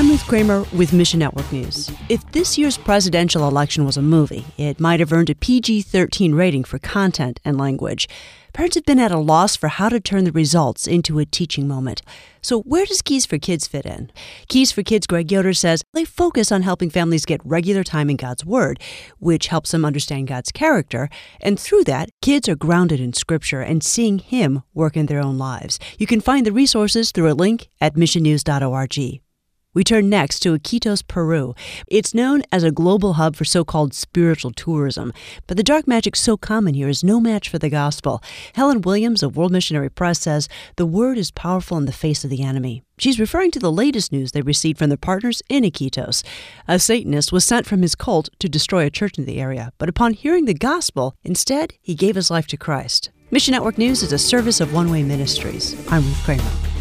I'm Ruth Kramer with Mission Network News. If this year's presidential election was a movie, it might have earned a PG-13 rating for content and language. Parents have been at a loss for how to turn the results into a teaching moment. So where does Keys for Kids fit in? Keys for Kids' Greg Yoder says they focus on helping families get regular time in God's Word, which helps them understand God's character. And through that, kids are grounded in Scripture and seeing Him work in their own lives. You can find the resources through a link at missionnews.org. We turn next to Iquitos, Peru. It's known as a global hub for so-called spiritual tourism, but the dark magic so common here is no match for the gospel. Helen Williams of World Missionary Press says the word is powerful in the face of the enemy. She's referring to the latest news they received from their partners in Iquitos. A Satanist was sent from his cult to destroy a church in the area, but upon hearing the gospel, instead, he gave his life to Christ. Mission Network News is a service of One Way Ministries. I'm Ruth Kramer.